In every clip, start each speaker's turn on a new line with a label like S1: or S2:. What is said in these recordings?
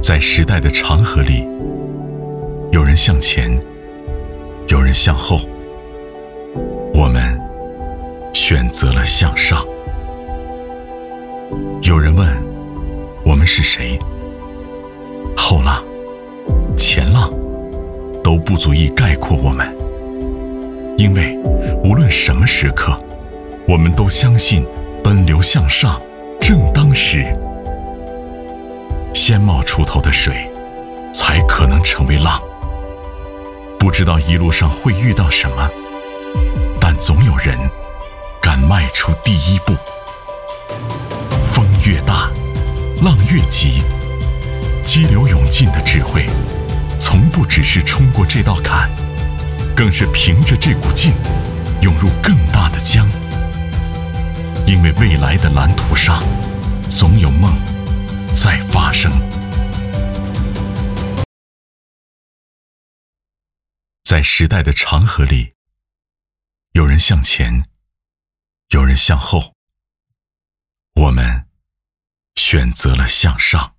S1: 在时代的长河里，有人向前，有人向后，我们选择了向上。有人问我们是谁，后浪、前浪都不足以概括我们，因为无论什么时刻，我们都相信奔流向上正当时。先冒出头的水才可能成为浪，不知道一路上会遇到什么，但总有人敢迈出第一步。风越大，浪越急，激流勇进的智慧从不只是冲过这道坎，更是凭着这股劲涌入更大的江。因为未来的蓝图上总有梦在发生。在时代的长河里，有人向前，有人向后，我们选择了向上。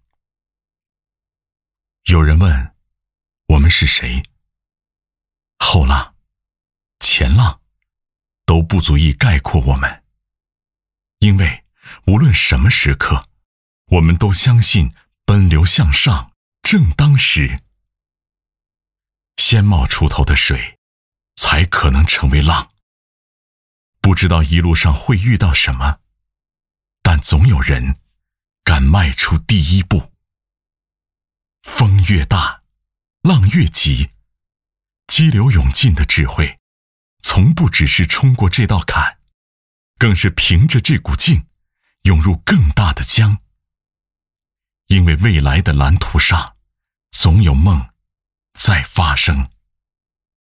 S1: 有人问我们是谁，后浪、前浪都不足以概括我们，因为无论什么时刻，我们都相信奔流向上正当时。先冒出头的水才可能成为浪，不知道一路上会遇到什么，但总有人敢迈出第一步。风越大，浪越急，激流勇进的智慧从不只是冲过这道坎，更是凭着这股劲涌入更大的江。因为未来的蓝图上总有梦在发生。